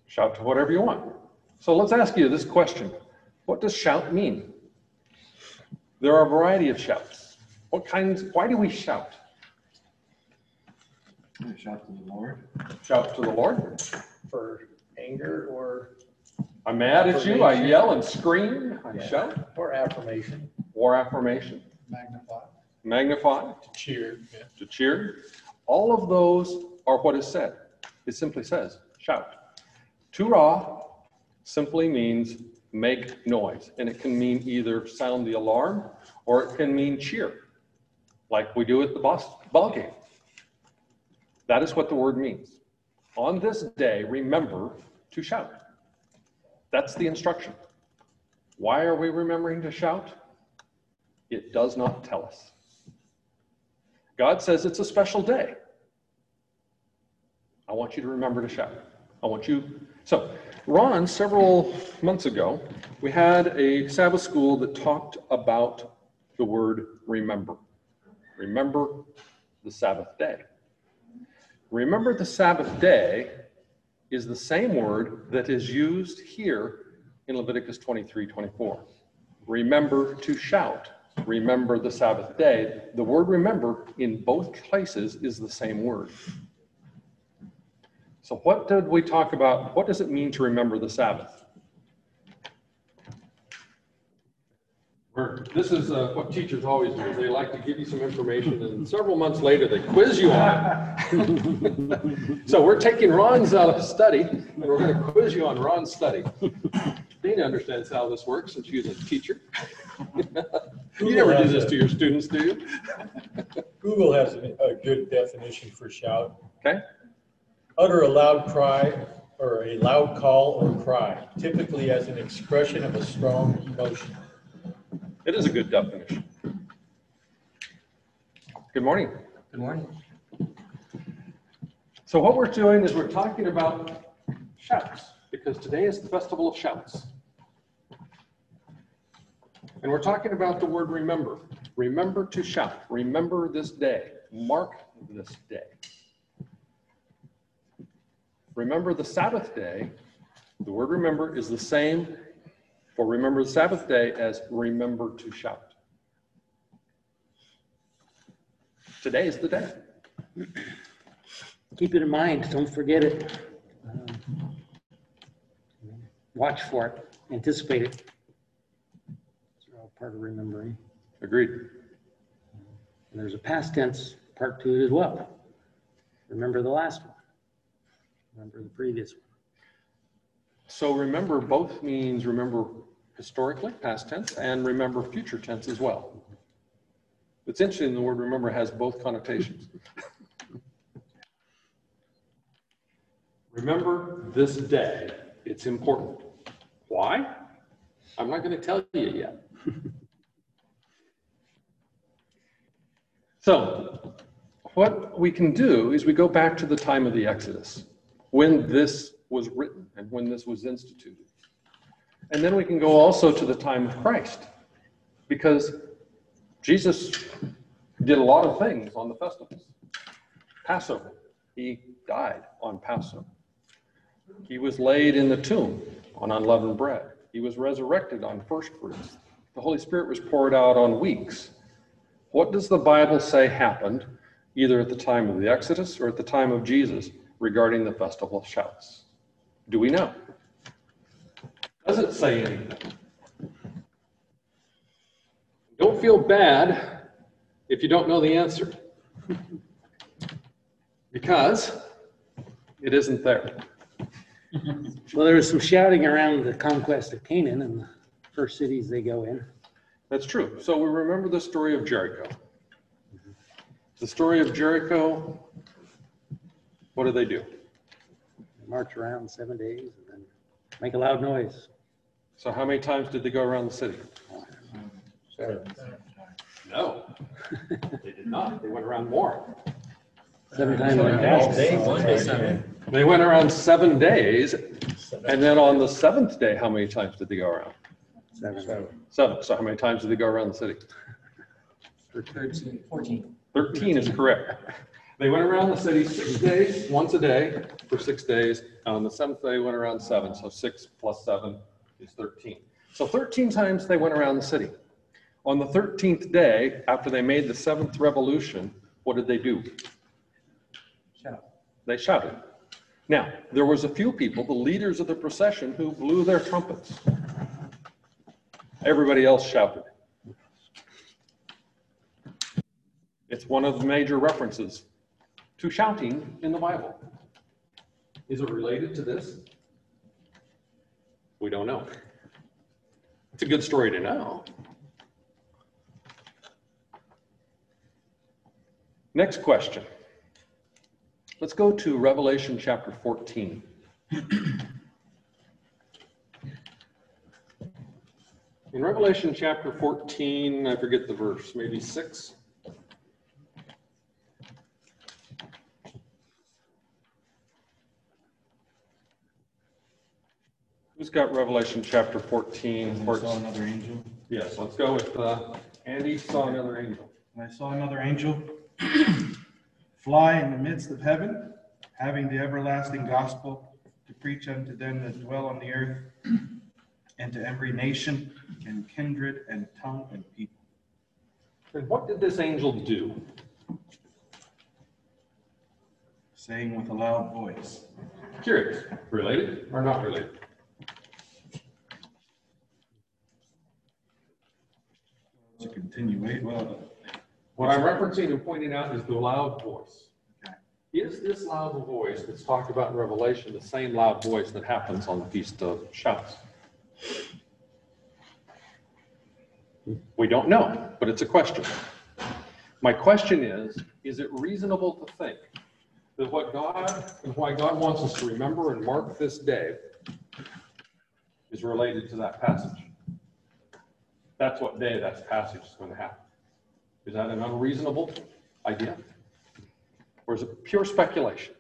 Shout to whatever you want. So let's ask you this question. What does shout mean? There are a variety of shouts. Why do we shout? Shout to the Lord. Shout to the Lord. For anger or I'm mad at you, I yell and scream, I shout. or affirmation. Or affirmation. Magnify. Magnify. To cheer. Yeah. To cheer. All of those are what is said. It simply says, shout. Turah simply means make noise, and it can mean either sound the alarm or it can mean cheer, like we do at the ball game. That is what the word means. On this day, remember to shout. That's the instruction. Why are we remembering to shout? It does not tell us. God says it's a special day. I want you to remember to shout. So, Ron, several months ago, we had a Sabbath school that talked about the word remember. Remember the Sabbath day. Remember the Sabbath day is the same word that is used here in Leviticus 23:24. Remember to shout. Remember the Sabbath day. The word remember in both places is the same word. So what did we talk about? What does it mean to remember the Sabbath? This is what teachers always do. They like to give you some information, and several months later they quiz you on it. So we're taking Ron's study, and we're going to quiz you on Ron's study. Dana understands how this works since she's a teacher. You never do this to your students, do you? Google has a good definition for shout. Okay. Utter a loud cry or a loud call or cry, typically as an expression of a strong emotion. It is a good definition. Good morning. Good morning. So what we're doing is we're talking about shouts, because today is the festival of shouts. And we're talking about the word remember. Remember to shout. Remember this day. Mark this day. Remember the Sabbath day. The word remember is the same for remember the Sabbath day as remember to shout. Today is the day. Keep it in mind. Don't forget it. Watch for it. Anticipate it. It's all part of remembering. Agreed. And there's a past tense part to it as well. Remember the last one. Remember the previous one. So remember both means remember historically, past tense, and remember future tense as well. It's interesting the word remember has both connotations. Remember this day. It's important. Why? I'm not going to tell you yet. So what we can do is we go back to the time of the Exodus, when this was written and when this was instituted. And then we can go also to the time of Christ, because Jesus did a lot of things on the festivals. Passover, he died on Passover. He was laid in the tomb on unleavened bread. He was resurrected on first fruits. The Holy Spirit was poured out on weeks. What does the Bible say happened either at the time of the Exodus or at the time of Jesus regarding the festival of shouts? Do we know? Does it say anything? Don't feel bad if you don't know the answer, because it isn't there. Well, there was some shouting around the conquest of Canaan and the first cities they go in. That's true. So we remember the story of Jericho. The story of Jericho, what do? They march around 7 days and then make a loud noise. So how many times did they go around the city? No, they did not. They went around more. 7 times. They went around 7 days, and then on the 7th day, how many times did they go around? 7. 7. So how many times did they go around the city? 13, 14. 13 is correct. They went around the city 6 days, once a day for 6 days. And on the seventh day, went around 7. So 6 plus 7 is 13. So 13 times they went around the city. On the 13th day, after they made the 7th revolution, what did they do? Shout. They shouted. Now, there was a few people, the leaders of the procession, who blew their trumpets. Everybody else shouted. It's one of the major references to shouting in the Bible. Is it related to this? We don't know. It's a good story to know. Next question. Let's go to Revelation chapter 14. In Revelation chapter 14, I forget the verse, maybe 6. Who's got Revelation chapter 14? I saw another angel. Yes, let's go with Andy saw another angel. And I saw another angel fly in the midst of heaven, having the everlasting gospel to preach unto them that dwell on the earth, and to every nation and kindred and tongue and people. And what did this angel do? Saying with a loud voice. Curious. Related or not related? To continuate, well, What I'm referencing and pointing out is the loud voice. Okay. Is this loud voice that's talked about in Revelation the same loud voice that happens on the Feast of Shouts? We don't know, but it's a question. My question is it reasonable to think that what God and why God wants us to remember and mark this day is related to that passage? That's what day that passage is going to happen. Is that an unreasonable idea? Or is it pure speculation?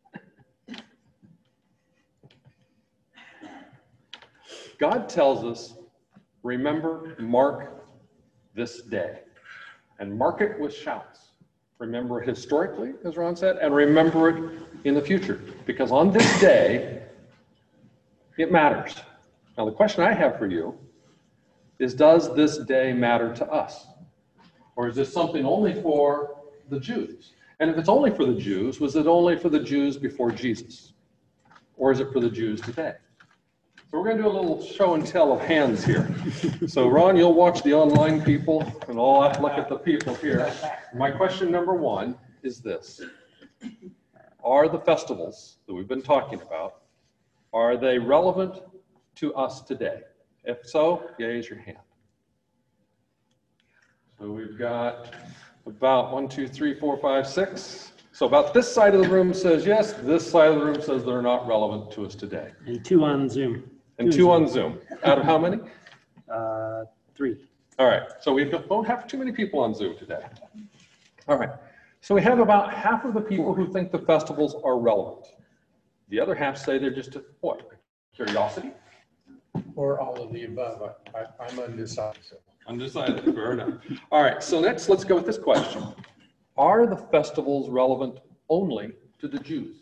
God tells us, remember, mark this day. And mark it with shouts. Remember it historically, as Ron said, and remember it in the future. Because on this day, it matters. Now, the question I have for you is, does this day matter to us? Or is this something only for the Jews? And if it's only for the Jews, was it only for the Jews before Jesus? Or is it for the Jews today? So we're going to do a little show and tell of hands here. So Ron, you'll watch the online people, and I'll look at the people here. My question number one is this. Are the festivals that we've been talking about, are they relevant to us today? If so, raise your hand. So we've got about 1, 2, 3, 4, 5, 6. So about this side of the room says yes, this side of the room says they're not relevant to us today. And 2 on Zoom. And 2 on Zoom. Out of how many? 3. All right, so we don't have too many people on Zoom today. All right, so we have about half of the people who think the festivals are relevant. The other half say they're just a, what, curiosity? Or all of the above. I'm undecided. So. Undecided, fair enough. All right, so next let's go with this question. Are the festivals relevant only to the Jews?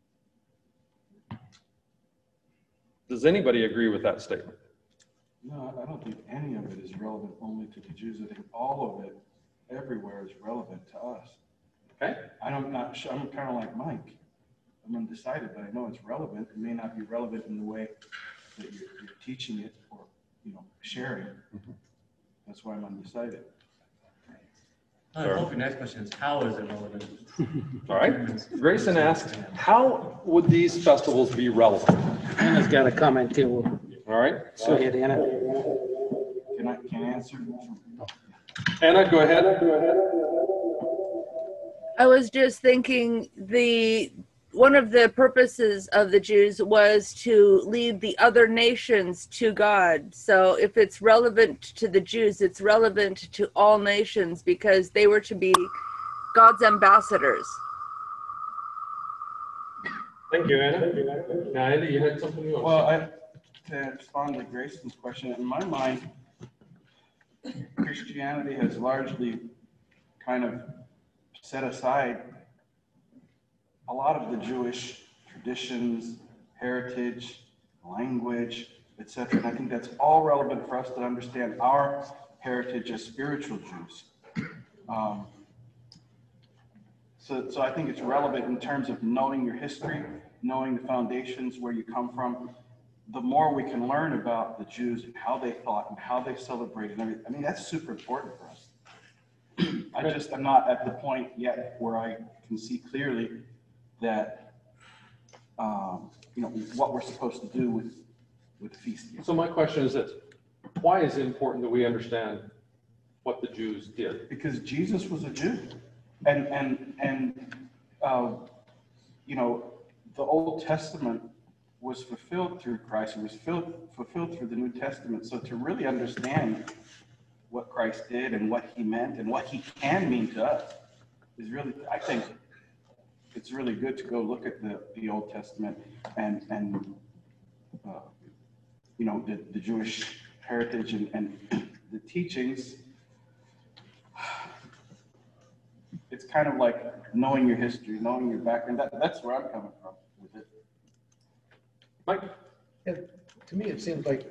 Does anybody agree with that statement? no, I don't think any of it is relevant only to the Jews. I think all of it, everywhere, is relevant to us. Okay. I'm kind of like Mike. I'm undecided, but I know it's relevant. It may not be relevant in the way that you're teaching it or, sharing. That's why I'm undecided. I hope your next question is, how is it relevant? All right. Grayson asked, how would these festivals be relevant? Anna's got a comment too. All right. Go ahead, Anna. Can I answer? Anna, go ahead. I was just thinking one of the purposes of the Jews was to lead the other nations to God. So if it's relevant to the Jews, it's relevant to all nations because they were to be God's ambassadors. Thank you, Anna. Now, Andy, you had something you want to say? Well, to respond to Grayson's question, in my mind, Christianity has largely kind of set aside a lot of the Jewish traditions, heritage, language, etc. And I think that's all relevant for us to understand our heritage as spiritual Jews. So I think it's relevant in terms of knowing your history, knowing the foundations, where you come from. The more we can learn about the Jews and how they thought and how they celebrated everything, I mean, that's super important for us. I'm not at the point yet where I can see clearly that, what we're supposed to do with the feast. So my question is this: why is it important that we understand what the Jews did? Because Jesus was a Jew, and the Old Testament was fulfilled through Christ. It was fulfilled through the New Testament. So to really understand what Christ did and what he meant and what he can mean to us is really, I think it's really good to go look at the Old Testament and the Jewish heritage and the teachings. It's kind of like knowing your history, knowing your background. That's where I'm coming from with it. Mike? Yeah, to me, it seems like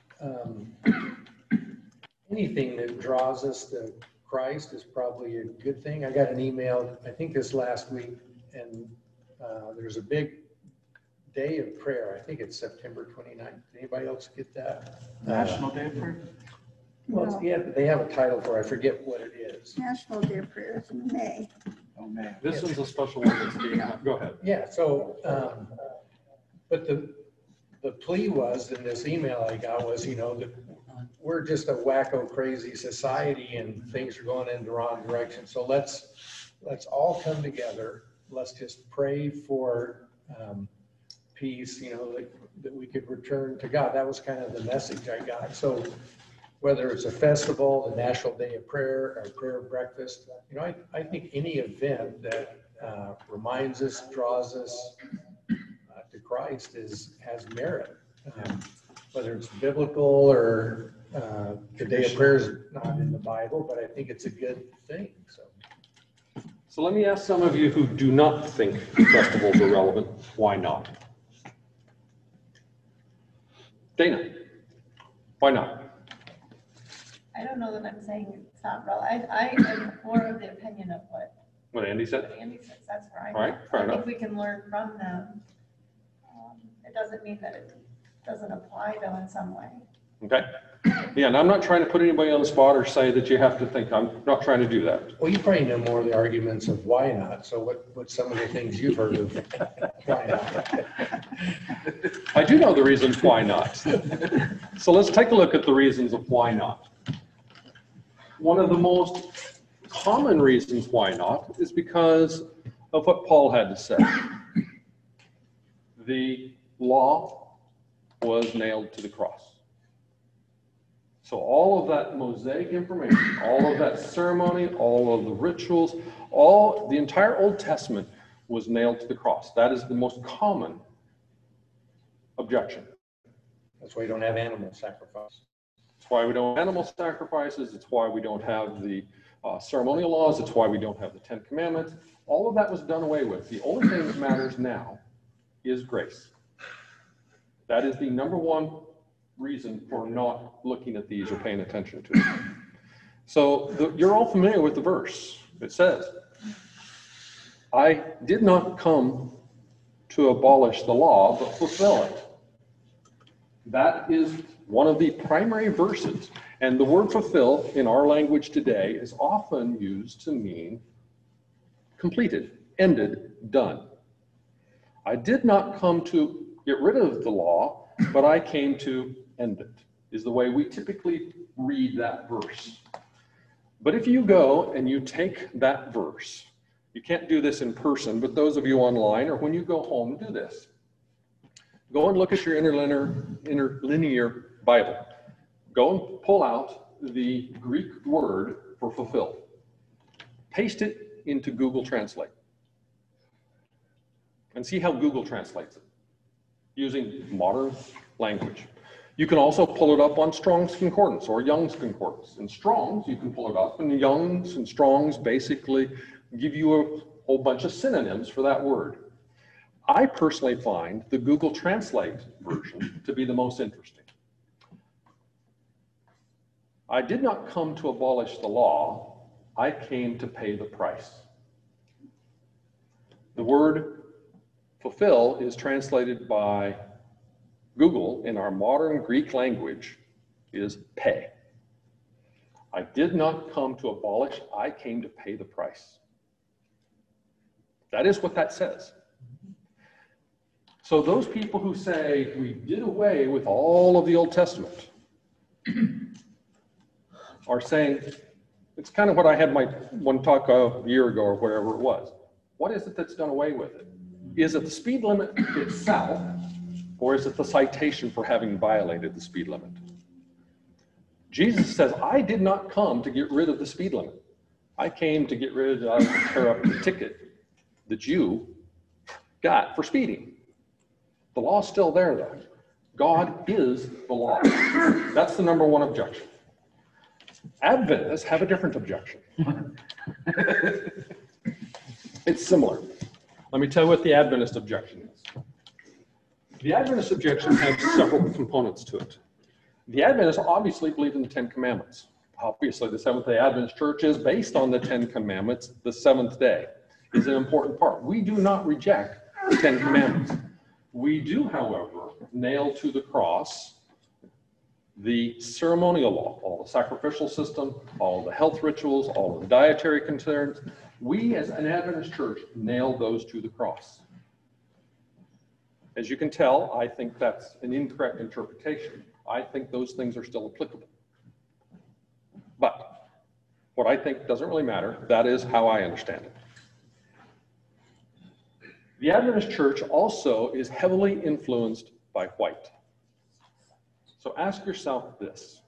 anything that draws us to Christ is probably a good thing. I got an email, I think this last week, and there's a big day of prayer. I think it's September 29th. Anybody else get that? National Day of Prayer? Well, yeah, they have a title for it. I forget what it is. National Day of Prayer is in May. Oh, man. This is a special one that's being, go ahead. Yeah, so, but the plea was, in this email I got was, that we're just a wacko crazy society and things are going in the wrong direction. So let's all come together. Let's just pray for peace, that we could return to God. That was kind of the message I got. So whether it's a festival, the National Day of Prayer, or prayer breakfast, I think any event that reminds us, draws us to Christ has merit. Whether it's biblical or the Day of Prayer is not in the Bible, but I think it's a good thing. So let me ask some of you who do not think festivals are relevant, why not? Dana, why not? I don't know that I'm saying it's not relevant. I am more of the opinion of what Andy said? Andy says. That's where I'm All right, fair I enough. think we can learn from them. It doesn't mean that it doesn't apply though in some way. Okay. Yeah, and I'm not trying to put anybody on the spot or say that you have to think. I'm not trying to do that. Well, you probably know more of the arguments of why not. So what's some of the things you've heard of why not? I do know the reasons why not. So let's take a look at the reasons of why not. One of the most common reasons why not is because of what Paul had to say. The law was nailed to the cross. So all of that Mosaic information, all of that ceremony, all of the rituals, the entire Old Testament was nailed to the cross. That is the most common objection. That's why you don't have animal sacrifice. It's why we don't have animal sacrifices. It's why we don't have the ceremonial laws. It's why we don't have the Ten Commandments. All of that was done away with. The only thing that matters now is grace. That is the number one reason for not looking at these or paying attention to them. So you're all familiar with the verse. It says, I did not come to abolish the law, but fulfill it. That is one of the primary verses. And the word fulfill in our language today is often used to mean completed, ended, done. I did not come to get rid of the law, but I came to end it, is the way we typically read that verse. But if you go and you take that verse, you can't do this in person, but those of you online or when you go home, do this. Go and look at your interlinear Bible. Go and pull out the Greek word for fulfill. Paste it into Google Translate. And see how Google translates it using modern language. You can also pull it up on Strong's Concordance or Young's Concordance. In Strong's, you can pull it up, and Young's and Strong's basically give you a whole bunch of synonyms for that word. I personally find the Google Translate version to be the most interesting. I did not come to abolish the law, I came to pay the price. The word fulfill is translated by Google in our modern Greek language is pay. I did not come to abolish, I came to pay the price. That is what that says. So those people who say we did away with all of the Old Testament are saying, it's kind of what I had my one talk a year ago or wherever it was. What is it that's done away with it? Is it the speed limit itself, or is it the citation for having violated the speed limit? Jesus says, I did not come to get rid of the speed limit. I came to get rid of, tear up the ticket that you got for speeding. The law's still there though. God is the law. That's the number one objection. Adventists have a different objection. It's similar. Let me tell you what the Adventist objection is. The Adventist objection has several components to it. The Adventists obviously believe in the Ten Commandments. Obviously, the Seventh-day Adventist Church is based on the Ten Commandments. The seventh day is an important part. We do not reject the Ten Commandments. We do, however, nail to the cross the ceremonial law, all the sacrificial system, all the health rituals, all the dietary concerns. We, as an Adventist church, nail those to the cross. As you can tell, I think that's an incorrect interpretation. I think those things are still applicable. But what I think doesn't really matter. That is how I understand it. The Adventist church also is heavily influenced by White. So ask yourself this.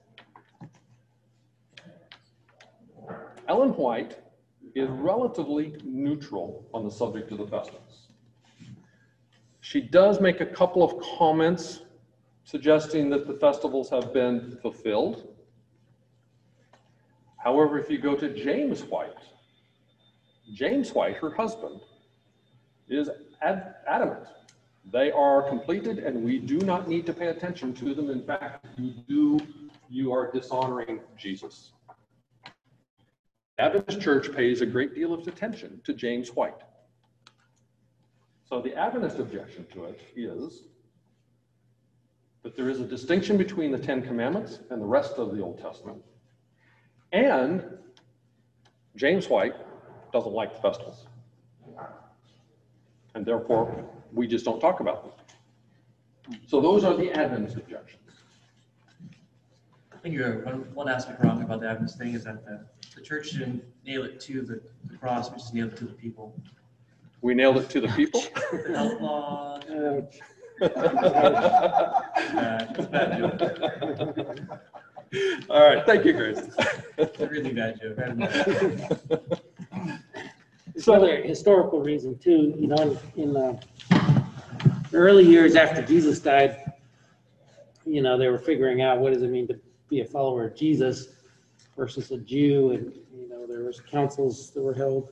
Ellen White is relatively neutral on the subject of the festivals. She does make a couple of comments suggesting that the festivals have been fulfilled. However, if you go to James White, her husband, is adamant. They are completed and we do not need to pay attention to them. In fact, you are dishonoring Jesus. The Adventist Church pays a great deal of attention to James White. So the Adventist objection to it is that there is a distinction between the Ten Commandments and the rest of the Old Testament. And James White doesn't like the festivals. And therefore, we just don't talk about them. So those are the Adventist objections. I think you're one aspect wrong about the Adventist thing is that the church didn't nail it to the cross, we just nailed it to the people. We nailed it to the people? The health laws. It's a bad joke. All right, thank you, Grace. It's a really bad joke. There's another historical reason too, you know, in the early years after Jesus died, you know, they were figuring out what does it mean to be a follower of Jesus versus a Jew, and, you know, there was councils that were held.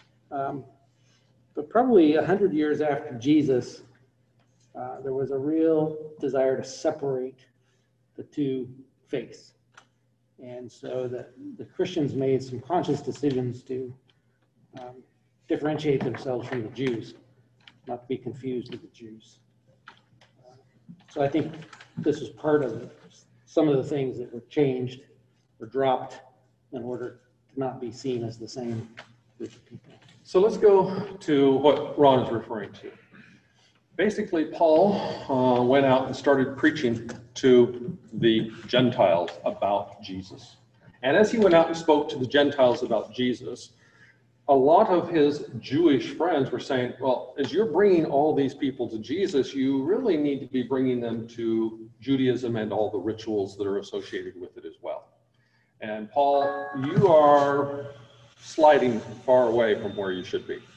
But probably 100 years after Jesus, there was a real desire to separate the two faiths. And so the Christians made some conscious decisions to differentiate themselves from the Jews, not to be confused with the Jews. So I think this is part of some of the things that were changed or dropped in order to not be seen as the same group of people. So let's go to what Ron is referring to. Basically, Paul went out and started preaching to the Gentiles about Jesus. And as he went out and spoke to the Gentiles about Jesus, a lot of his Jewish friends were saying, well, as you're bringing all these people to Jesus, you really need to be bringing them to Judaism and all the rituals that are associated with it as well. And Paul, you are sliding far away from where you should be.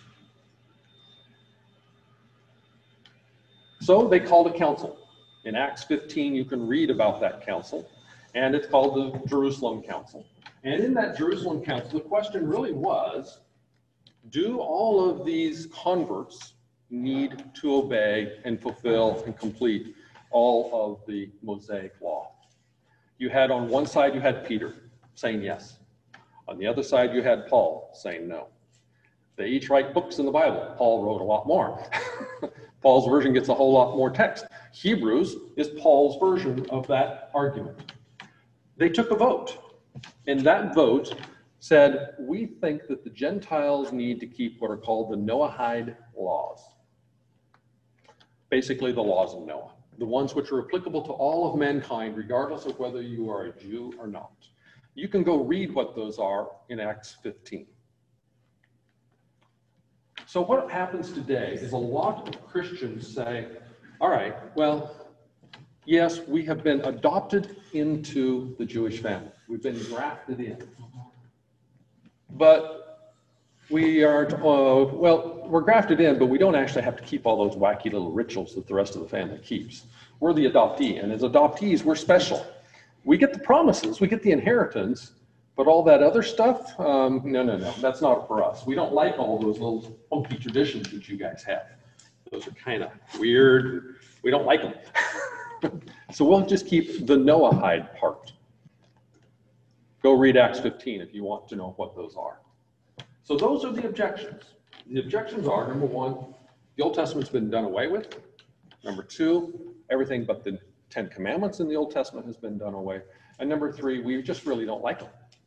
So they called a council. In Acts 15, you can read about that council, and it's called the Jerusalem Council. And in that Jerusalem Council, the question really was, do all of these converts need to obey and fulfill and complete all of the Mosaic law. You had on one side, you had Peter saying yes. On the other side, you had Paul saying no. They each write books in the Bible. Paul wrote a lot more. Paul's version gets a whole lot more text. Hebrews is Paul's version of that argument. They took a vote, and that vote said, we think that the Gentiles need to keep what are called the Noahide laws. Basically, the laws of Noah, the ones which are applicable to all of mankind, regardless of whether you are a Jew or not. You can go read what those are in Acts 15. So what happens today is a lot of Christians say, all right, well, yes, we have been adopted into the Jewish family. We've been grafted in. But we are, well, we're grafted in, but we don't actually have to keep all those wacky little rituals that the rest of the family keeps. We're the adoptee, and as adoptees, we're special. We get the promises, we get the inheritance, but all that other stuff, no, that's not for us. We don't like all those little funky traditions that you guys have. Those are kind of weird. We don't like them. So we'll just keep the Noahide part. Go read Acts 15 if you want to know what those are. So those are the objections. The objections are, number one, the Old Testament's been done away with. Number two, everything but the 10 Commandments in the Old Testament has been done away. And number three, we just really don't like them.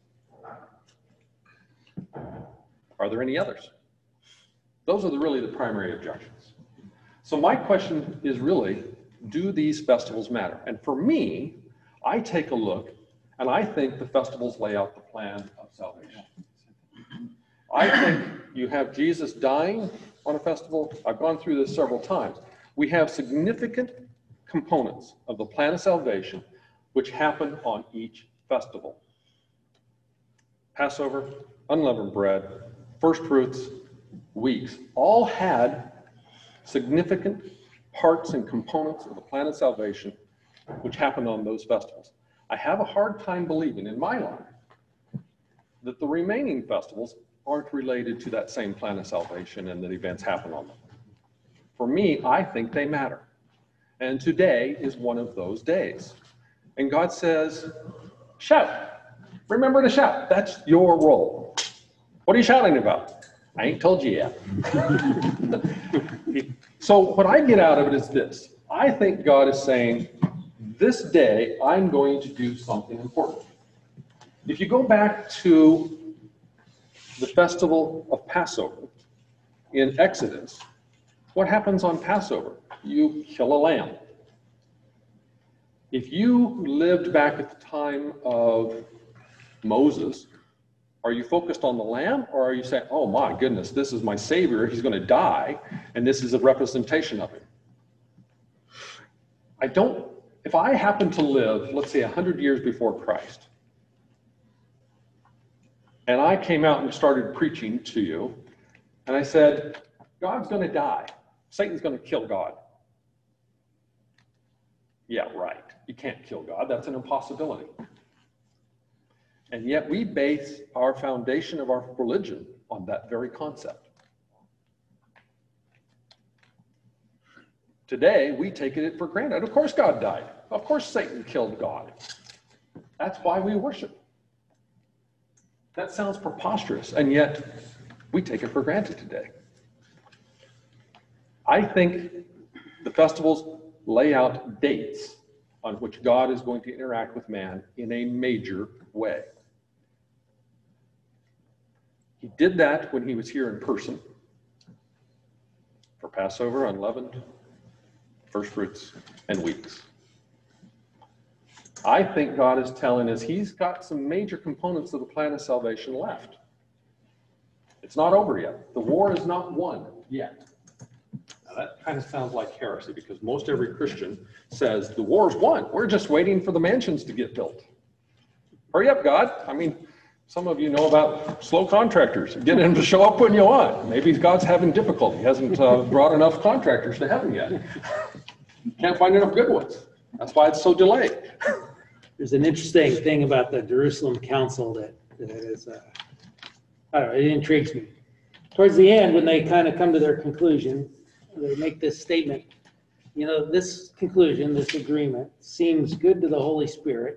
Are there any others? Those are really the primary objections. So my question is really, do these festivals matter? And for me, I take a look and I think the festivals lay out the plan of salvation. I think you have Jesus dying on a festival. I've gone through this several times. We have significant components of the plan of salvation which happen on each festival. Passover, unleavened bread, first fruits, weeks, all had significant parts and components of the plan of salvation which happened on those festivals. I have a hard time believing in my life that the remaining festivals aren't related to that same plan of salvation and that events happen on them. For me, I think they matter. And today is one of those days. And God says, shout. Remember to shout. That's your role. What are you shouting about? I ain't told you yet. So what I get out of it is this. I think God is saying, this day, I'm going to do something important. If you go back to the festival of Passover in Exodus, what happens on Passover? You kill a lamb. If you lived back at the time of Moses, are you focused on the lamb, or are you saying, oh my goodness, this is my Savior, he's going to die, and this is a representation of him? If I happen to live, let's say 100 years before Christ, and I came out and started preaching to you, and I said, God's going to die. Satan's going to kill God. Yeah, right. You can't kill God. That's an impossibility. And yet we base our foundation of our religion on that very concept. Today, we take it for granted. Of course God died. Of course Satan killed God. That's why we worship. That sounds preposterous, and yet we take it for granted today. I think the festivals lay out dates on which God is going to interact with man in a major way. He did that when he was here in person for Passover, unleavened, first fruits, and weeks. I think God is telling us he's got some major components of the plan of salvation left. It's not over yet. The war is not won yet. Now that kind of sounds like heresy, because most every Christian says the war's won. We're just waiting for the mansions to get built. Hurry up, God. I mean, some of you know about slow contractors. Get him to show up when you want. Maybe God's having difficulty. He hasn't brought enough contractors to heaven yet. Can't find enough good ones. That's why it's so delayed. There's an interesting thing about the Jerusalem Council that is, I don't know, it intrigues me. Towards the end, when they kind of come to their conclusion, they make this statement, you know, this conclusion, this agreement seems good to the Holy Spirit,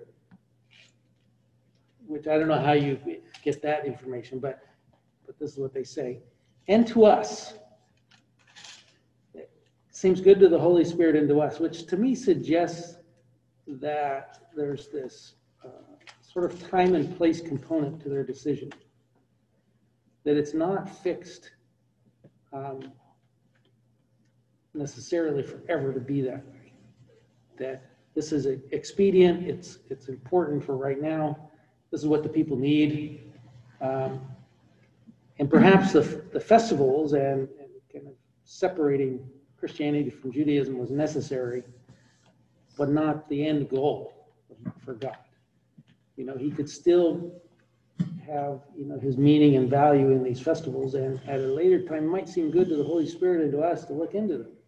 which I don't know how you get that information, but this is what they say. And to us, it seems good to the Holy Spirit and to us, which to me suggests that there's this sort of time and place component to their decision, that it's not fixed necessarily forever to be that way, that this is expedient, it's important for right now, this is what the people need, and perhaps the festivals and kind of separating Christianity from Judaism was necessary, but not the end goal for God. You know, he could still have, you know, his meaning and value in these festivals, and at a later time it might seem good to the Holy Spirit and to us to look into them.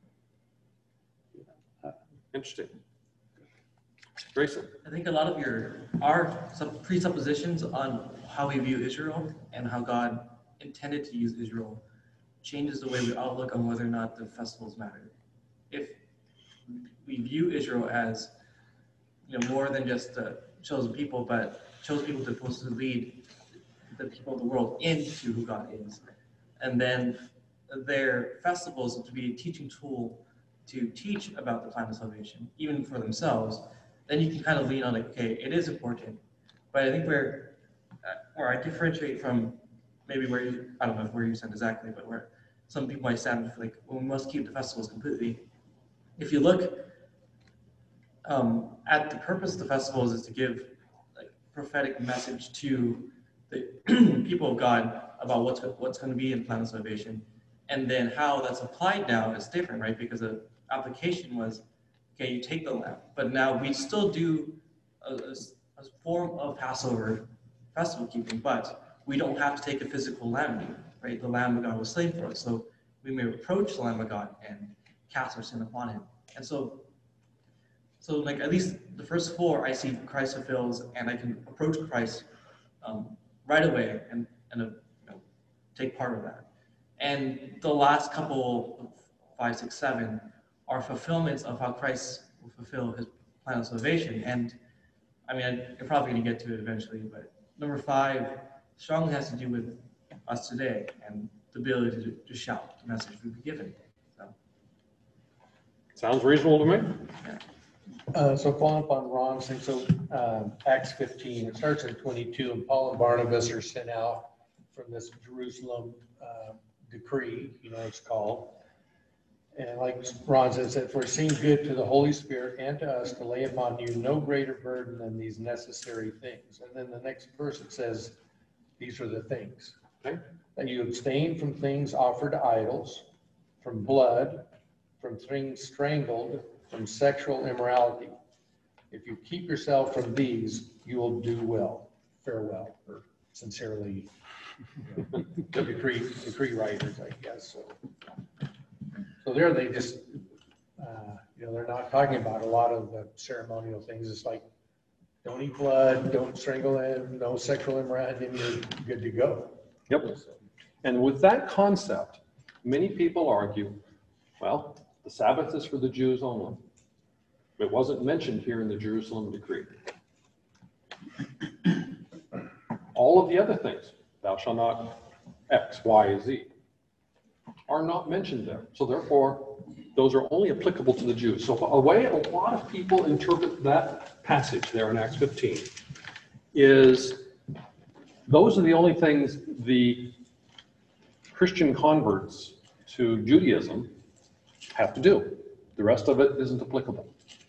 Interesting. Grayson? I think a lot of our presuppositions on how we view Israel and how God intended to use Israel changes the way we outlook on whether or not the festivals matter. If we view Israel as, you know, more than just the chosen people, but chosen people to supposed to lead the people of the world into who God is, and then their festivals to be a teaching tool to teach about the plan of salvation, even for themselves, then you can kind of lean on like, okay, it is important. But I think where I differentiate from maybe where you, I don't know where you stand exactly, but where some people might stand for like, well, we must keep the festivals completely. If you look at the purpose of the festivals is to give like prophetic message to the people of God about what's going to be in the plan of salvation, and then how that's applied now is different, right? Because the application was, okay, you take the lamb, but now we still do a form of Passover festival keeping, but we don't have to take a physical lamb anymore, right? The Lamb of God was slain for us, so we may approach the Lamb of God and cast our sin upon him. And so like at least the first four I see Christ fulfills, and I can approach Christ right away and you know, take part of that. And the last couple, 5, 6, 7, are fulfillments of how Christ will fulfill his plan of salvation. And I mean, you're probably going to get to it eventually, but number 5 strongly has to do with us today and the ability to shout the message we've been given. So. Sounds reasonable to me. Yeah. So following up on Ron's thing, so Acts 15, it starts in 22, and Paul and Barnabas are sent out from this Jerusalem decree, you know, it's called. And like Ron said, for it seemed good to the Holy Spirit and to us to lay upon you no greater burden than these necessary things. And then the next verse it says, these are the things. Okay. That you abstain from things offered to idols, from blood, from things strangled, from sexual immorality. If you keep yourself from these, you will do well. Farewell, or sincerely, you know, the decree writers, I guess. So there they just, you know, they're not talking about a lot of the ceremonial things. It's like, don't eat blood, don't strangle him, no sexual immorality, and you're good to go. Yep. And with that concept, many people argue, well, the Sabbath is for the Jews only. It wasn't mentioned here in the Jerusalem decree. All of the other things, thou shalt not X, Y, Z, are not mentioned there. So therefore, those are only applicable to the Jews. So a way a lot of people interpret that passage there in Acts 15 is those are the only things the Christian converts to Judaism have to do. The rest of it isn't applicable.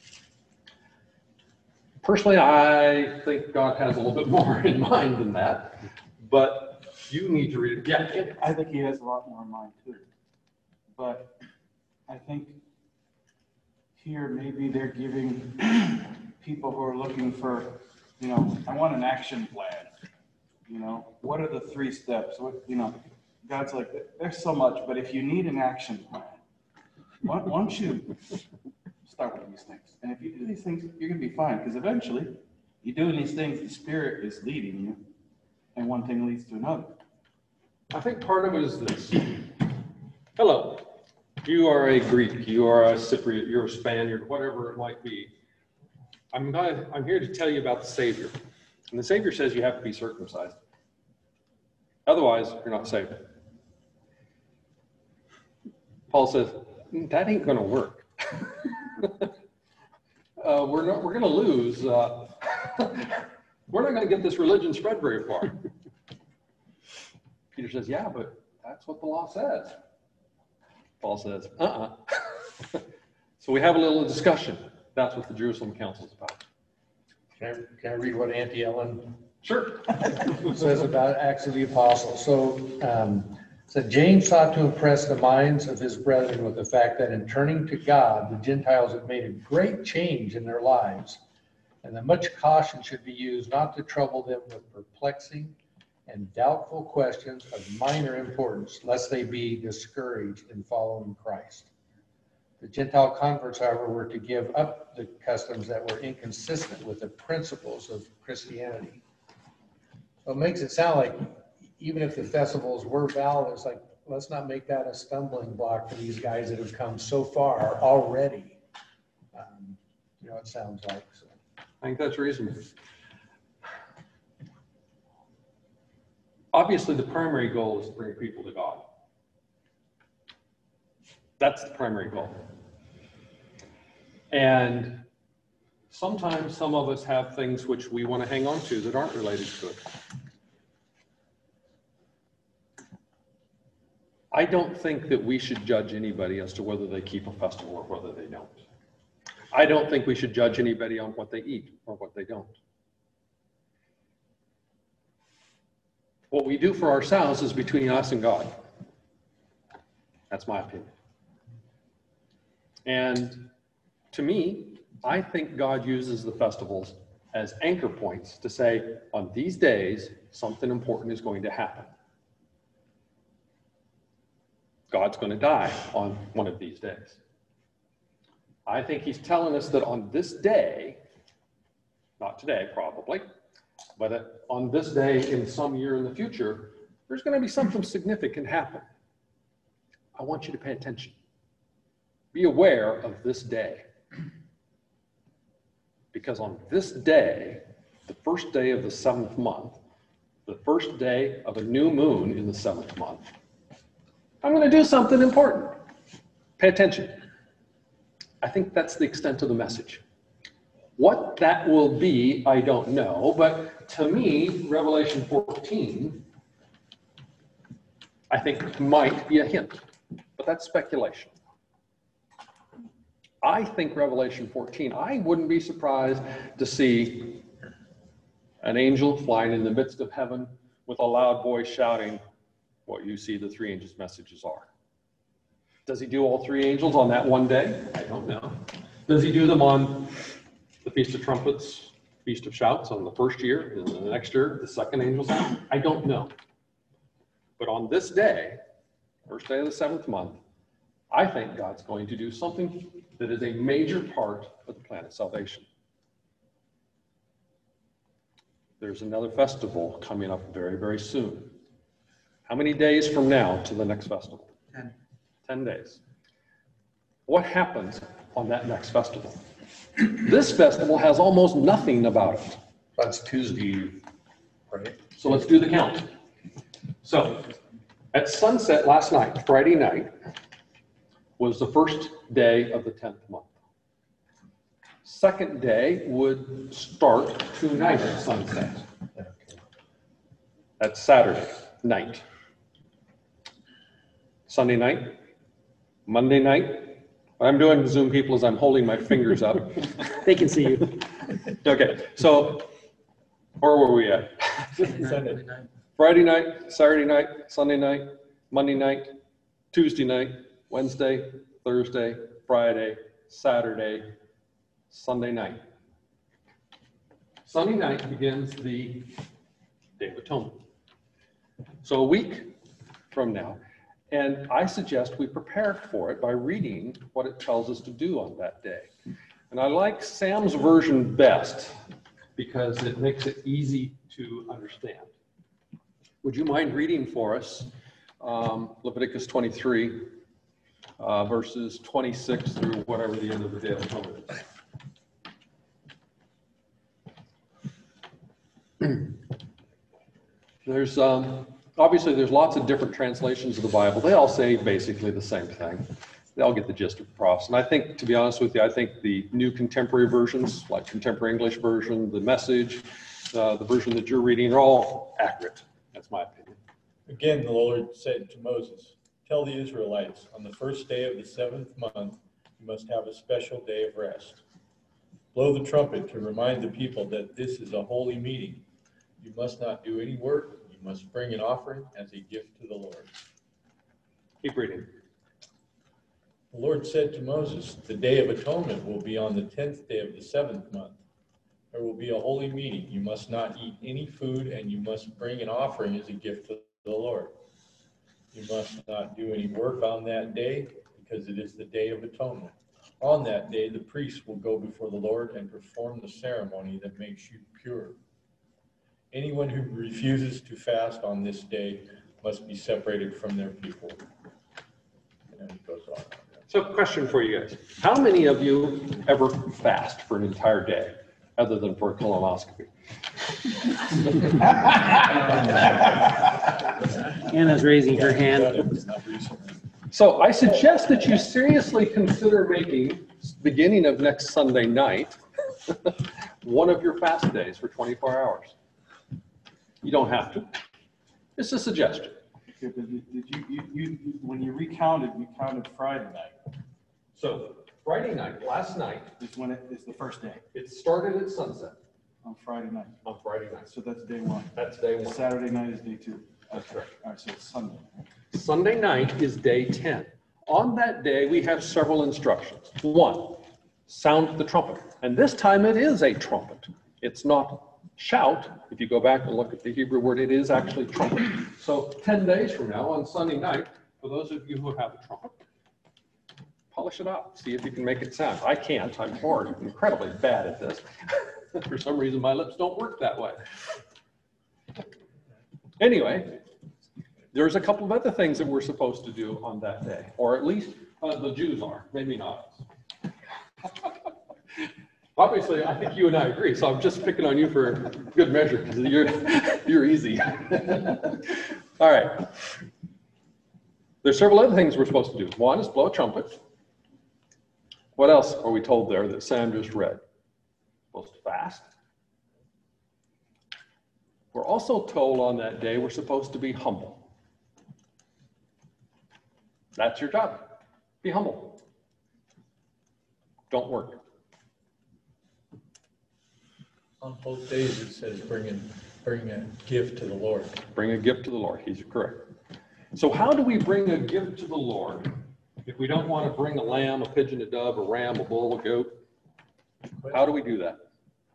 Personally, I think God has a little bit more in mind than that, but you need to read it. Yeah. I think he has a lot more in mind too. But I think here maybe they're giving people who are looking for, you know, I want an action plan. You know, what are the 3 steps? What, you know, God's like, there's so much, but if you need an action plan, why don't you start with these things? And if you do these things, you're going to be fine, because eventually you're doing these things, the Spirit is leading you, and one thing leads to another. I think part of it is this. Hello. You are a Greek, you are a Cypriot, you're a Spaniard, whatever it might be. I'm here to tell you about the Savior. And the Savior says you have to be circumcised. Otherwise, you're not saved. Paul says, that ain't going to work. We're going to lose. We're not going to get this religion spread very far. Peter says, yeah, but that's what the law says. Paul says, So we have a little discussion. That's what the Jerusalem Council is about. Can I read what Auntie Ellen Sure. says about Acts of the Apostles? So James sought to impress the minds of his brethren with the fact that in turning to God, the Gentiles had made a great change in their lives, and that much caution should be used not to trouble them with perplexing and doubtful questions of minor importance, lest they be discouraged in following Christ. The Gentile converts, however, were to give up the customs that were inconsistent with the principles of Christianity. So it makes it sound like even if the festivals were valid, it's like, let's not make that a stumbling block for these guys that have come so far already. It sounds like. So. I think that's reasonable. Obviously, the primary goal is to bring people to God. That's the primary goal. And sometimes some of us have things which we want to hang on to that aren't related to it. I don't think that we should judge anybody as to whether they keep a festival or whether they don't. I don't think we should judge anybody on what they eat or what they don't. What we do for ourselves is between us and God. That's my opinion. And to me, I think God uses the festivals as anchor points to say, on these days, something important is going to happen. God's going to die on one of these days. I think he's telling us that on this day, not today probably, but on this day in some year in the future, there's going to be something significant happen. I want you to pay attention. Be aware of this day. Because on this day, the first day of the 7th month, the first day of a new moon in the 7th month, I'm going to do something important. Pay attention. I think that's the extent of the message. What that will be, I don't know, but to me, Revelation 14, I think might be a hint, but that's speculation. I think Revelation 14, I wouldn't be surprised to see an angel flying in the midst of heaven with a loud voice shouting what you see the 3 angels' messages are. Does he do all 3 angels on that one day? I don't know. Does he do them on the Feast of Trumpets, Feast of Shouts on the first year, and the next year, the second angel's out? I don't know. But on this day, first day of the 7th month, I think God's going to do something that is a major part of the plan of salvation. There's another festival coming up very, very soon. How many days from now to the next festival? 10. 10 days. What happens on that next festival? This festival has almost nothing about it. That's Tuesday, right? So let's do the count. So at sunset last night, Friday night, was the first day of the 10th month. Second day would start tonight at sunset. That's Saturday night. Sunday night, Monday night. What I'm doing to Zoom people is I'm holding my fingers up. They can see you. Okay, so where were we at? Sunday. Friday night, Saturday night, Sunday night, Monday night, Tuesday night, Wednesday, Thursday, Friday, Saturday, Sunday night. Sunday night begins the Day of Atonement. So a week from now, and I suggest we prepare for it by reading what it tells us to do on that day. And I like Sam's version best because it makes it easy to understand. Would you mind reading for us Leviticus 23, verses 26 through whatever the end of the Day of Atonement is. There's obviously there's lots of different translations of the Bible. They all say basically the same thing. They all get the gist of the cross. And I think, to be honest with you, I think the new contemporary versions, like Contemporary English Version, the Message, the version that you're reading, are all accurate. That's my opinion. Again, the Lord said to Moses, tell the Israelites, on the first day of the 7th month, you must have a special day of rest. Blow the trumpet to remind the people that this is a holy meeting. You must not do any work. You must bring an offering as a gift to the Lord. Keep reading. The Lord said to Moses, the Day of Atonement will be on the 10th day of the 7th month. There will be a holy meeting. You must not eat any food, and you must bring an offering as a gift to the Lord. You must not do any work on that day, because it is the Day of Atonement. On that day, the priest will go before the Lord and perform the ceremony that makes you pure. Anyone who refuses to fast on this day must be separated from their people. And it goes on. So, question for you guys. How many of you ever fast for an entire day, other than for a colonoscopy? Anna's raising her hand. So I suggest that you seriously consider making, beginning of next Sunday night, one of your fast days for 24 hours. You don't have to. It's a suggestion. Okay, but did you when you recounted, you counted Friday night. So Friday night, last night, Is when it is the first day, it started at sunset on Friday night. on Friday night. So that's day one. That's day And one. Saturday night is day two. That's correct. All right, so it's Sunday. Sunday night is day 10. On that day, we have several instructions. One, sound the trumpet. And this time it is a trumpet. It's not shout. If you go back and look at the Hebrew word, it is actually trumpet. So 10 days from now, on Sunday night, for those of you who have a trumpet, polish it up. See if you can make it sound. I can't. I'm incredibly bad at this. For some reason, my lips don't work that way. Anyway, there's a couple of other things that we're supposed to do on that day, or at least the Jews are, maybe not us. Obviously, I think you and I agree, so I'm just picking on you for good measure, because you're easy. All right. There's several other things we're supposed to do. One is blow a trumpet. What else are we told there that Sam just read? Supposed to fast. We're also told on that day we're supposed to be humble. That's your job. Be humble. Don't work. On both days, it says bring a gift to the Lord. Bring a gift to the Lord. He's correct. So how do we bring a gift to the Lord if we don't want to bring a lamb, a pigeon, a dove, a ram, a bull, a goat? How do we do that?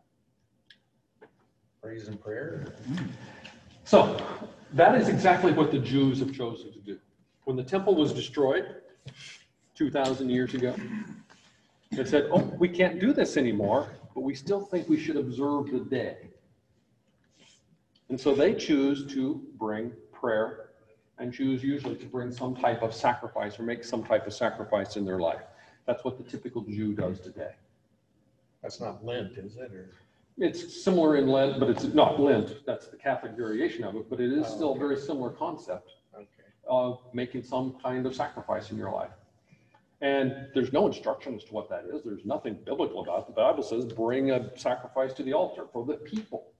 Praise and prayer. So that is exactly what the Jews have chosen to do. When the temple was destroyed 2,000 years ago, they said, oh, we can't do this anymore, but we still think we should observe the day. And so they choose to bring prayer and choose usually to bring some type of sacrifice or make some type of sacrifice in their life. That's what the typical Jew does today. That's not Lent, is it? Or? It's similar in Lent, but it's not Lent. That's the Catholic variation of it, but it is still a very similar concept of making some kind of sacrifice in your life. And there's no instruction as to what that is. There's nothing biblical about it. The Bible says bring a sacrifice to the altar for the people.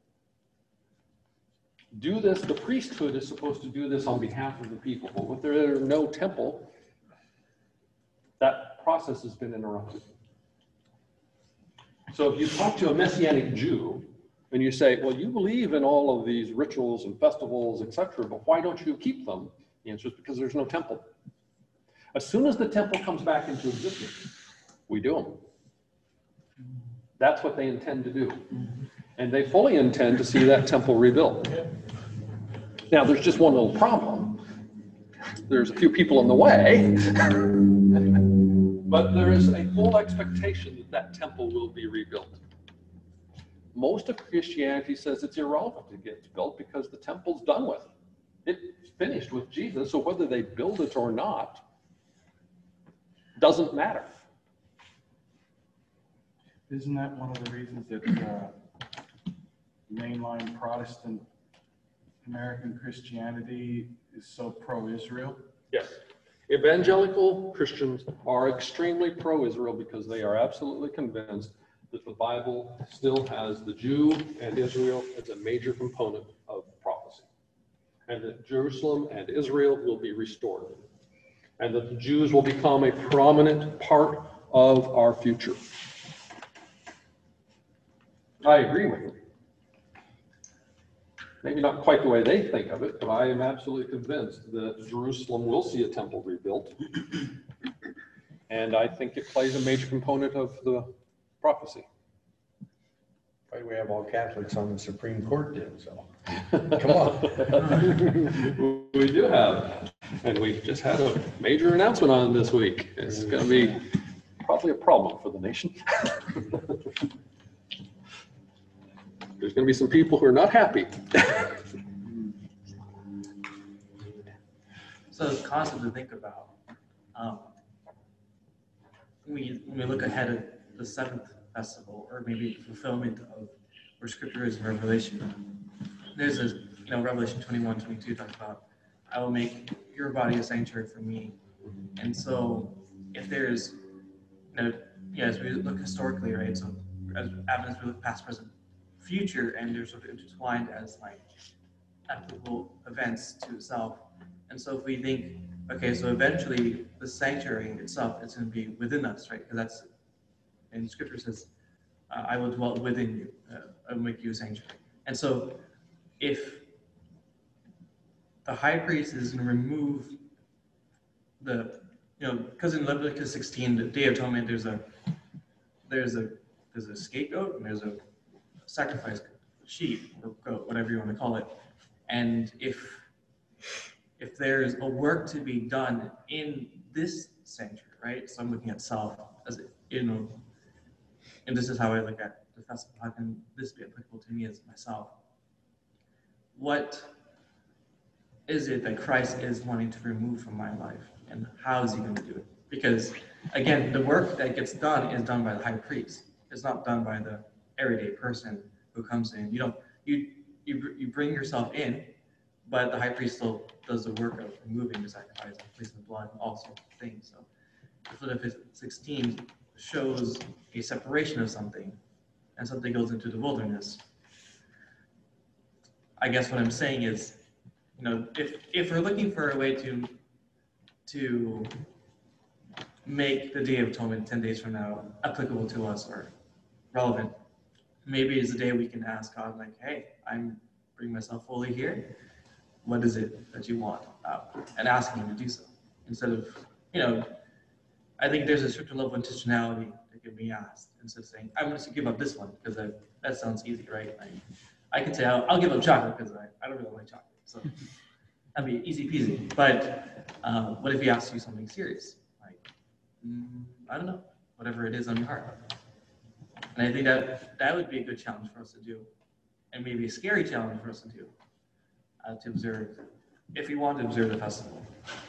Do this, the priesthood is supposed to do this on behalf of the people, but with there is no temple, that process has been interrupted. So if you talk to a Messianic Jew and you say, well, you believe in all of these rituals and festivals, etc., but why don't you keep them? The answer is because there's no temple. As soon as the temple comes back into existence, we do them. That's what they intend to do. And they fully intend to see that temple rebuilt. Now, there's just one little problem. There's a few people in the way, but there is a full expectation that that temple will be rebuilt. Most of Christianity says it's irrelevant it gets built because the temple's done with. It's finished with Jesus, so whether they build it or not, doesn't matter. Isn't that one of the reasons that mainline Protestant American Christianity is so pro-Israel? Yes. Evangelical Christians are extremely pro-Israel because they are absolutely convinced that the Bible still has the Jew and Israel as a major component of prophecy, and that Jerusalem and Israel will be restored, and that the Jews will become a prominent part of our future. I agree with them. Maybe not quite the way they think of it, but I am absolutely convinced that Jerusalem will see a temple rebuilt. And I think it plays a major component of the prophecy. Why we have all Catholics on the Supreme Court then, so. Come on. We do have. And we just had a major announcement on this week. It's going to be probably a problem for the nation. There's going to be some people who are not happy. So it's constant to think about. When we look ahead at the seventh festival, or maybe fulfillment of where Scripture is in Revelation, there's a, Revelation 21:22 talks about, I will make your body a sanctuary for me. And so if there's, as we look historically, right? So as we look past, present, future, and they're sort of intertwined as like applicable events to itself. And so if we think, okay, so eventually the sanctuary itself is going to be within us, right? Because that's, and Scripture says, I will dwell within you, I will make you a sanctuary. And so if the high priest is going to remove the, because in Leviticus 16, the Day of Atonement, there's a scapegoat and there's a sacrifice sheep or goat, whatever you want to call it. And if there's a work to be done in this sanctuary, right? So I'm looking at self as, and this is how I look at the festival. How can this be applicable to me as myself? What is it that Christ is wanting to remove from my life? And how is he going to do it? Because again, the work that gets done is done by the high priest. It's not done by the everyday person who comes in. You bring yourself in, but the high priest still does the work of removing the sacrifice, placing the blood, and all sorts of things. So Leviticus 16 shows a separation of something, and something goes into the wilderness. I guess what I'm saying is, if we're looking for a way to make the Day of Atonement 10 days from now applicable to us or relevant, maybe it's a day we can ask God, like, hey, I'm bringing myself fully here. What is it that you want? And asking him to do so. Instead of, I think there's a certain level of intentionality that can be asked. Instead of saying, I'm going to give up this one because that sounds easy, right? I could say, I'll give up chocolate because I don't really like chocolate. So that'd be easy peasy. But what if he asks you something serious? Like, I don't know, whatever it is on your heart. And I think that would be a good challenge for us to do, and maybe a scary challenge for us to do, to observe, if we want to observe the festival.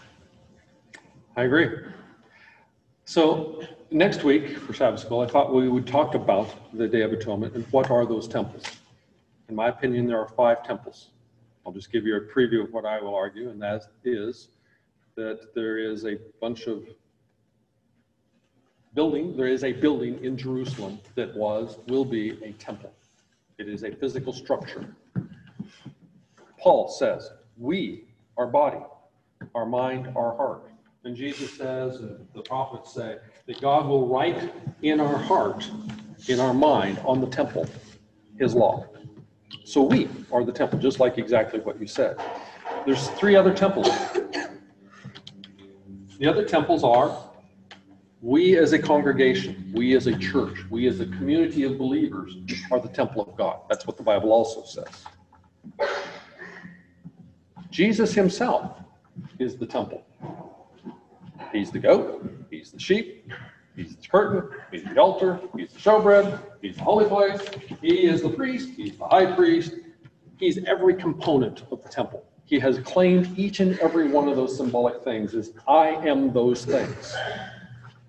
I agree. So next week for Sabbath School, I thought we would talk about the Day of Atonement and what are those temples. In my opinion, there are 5 temples. I'll just give you a preview of what I will argue, and that is that there is a bunch of there is a building in Jerusalem that will be a temple. It is a physical structure. Paul says, we, our body, our mind, our heart. And Jesus says, and the prophets say, that God will write in our heart, in our mind, on the temple, his law. So we are the temple, just like exactly what you said. There's 3 other temples. The other temples are we as a congregation, we as a church, we as a community of believers are the temple of God. That's what the Bible also says. Jesus himself is the temple. He's the goat, he's the sheep, he's the curtain, he's the altar, he's the showbread, he's the holy place, he is the priest, he's the high priest, he's every component of the temple. He has claimed each and every one of those symbolic things as I am those things.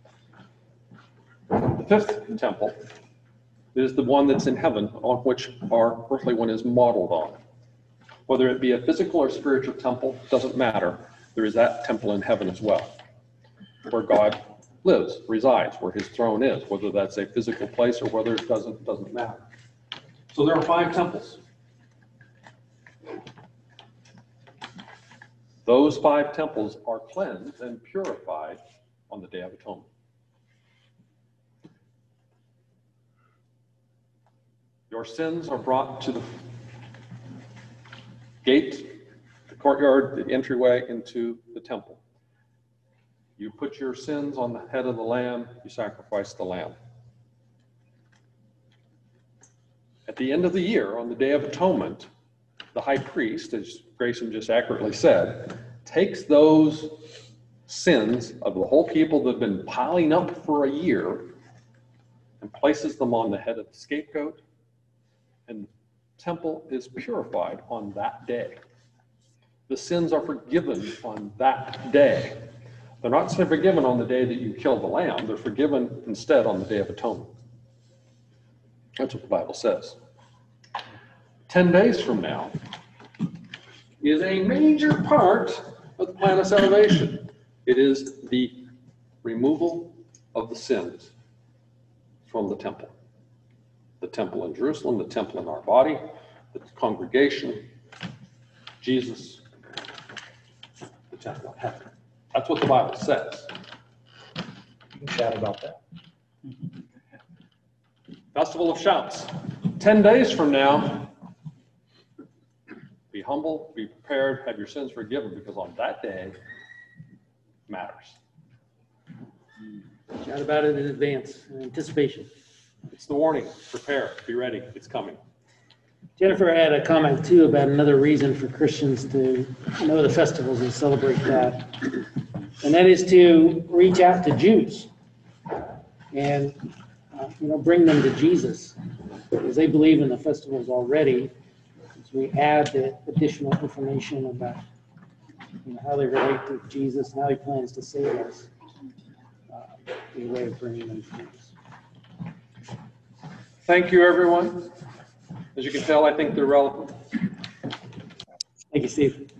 The fifth temple is the one that's in heaven, on which our earthly one is modeled on. Whether it be a physical or spiritual temple, doesn't matter. There is that temple in heaven as well, where God lives, resides, where his throne is, whether that's a physical place or whether it doesn't matter. So there are 5 temples. Those 5 temples are cleansed and purified on the Day of Atonement. Your sins are brought to the gate, the courtyard, the entryway into the temple. You put your sins on the head of the lamb, you sacrifice the lamb. At the end of the year, on the Day of Atonement, the high priest, as Grayson just accurately said, takes those sins of the whole people that have been piling up for a year and places them on the head of the scapegoat, and the temple is purified on that day. The sins are forgiven on that day. They're not forgiven on the day that you kill the lamb. They're forgiven instead on the Day of Atonement. That's what the Bible says. 10 days from now is a major part of the plan of salvation. It is the removal of the sins from the temple. The temple in Jerusalem, the temple in our body, the congregation, Jesus, the temple in heaven. That's what the Bible says. You can chat about that. Festival of Shouts. 10 days from now, be humble, be prepared, have your sins forgiven, because on that day matters. Shout about it in advance, in anticipation. It's the warning. Prepare, be ready, it's coming. Jennifer had a comment too about another reason for Christians to know the festivals and celebrate that. And that is to reach out to Jews and bring them to Jesus, because they believe in the festivals already. So we add the additional information about how they relate to Jesus and how he plans to save us. A way of bringing them to Jesus. Thank you, everyone. As you can tell, I think they're relevant. Thank you, Steve.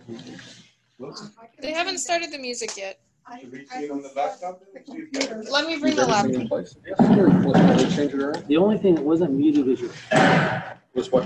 They haven't started the music yet. Should we see it on the laptop? Let me bring the laptop. Everything in place? Yes, sure. Let's change it around. The only thing that wasn't muted was your Was what?